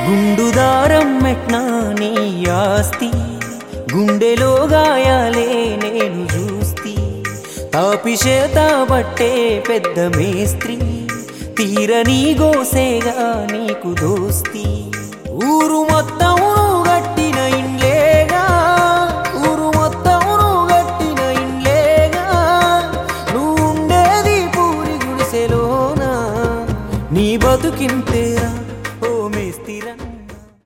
గుండుదారం మెట్నా నీ ఆస్తి గుండెలో గాయాలే నేను చూస్తి తాపిషేత బట్టే పెద్ద మేస్త్రి తీరని గోసేగా నీకు దోస్తి ఊరు మొత్తం గట్టిన ఇండ్లేగా ఊరు మొత్తం గట్టిన ఇండ్లేగా నువ్వుండేది పూరి గుడిసెలోనా నీ బతుకింతేరా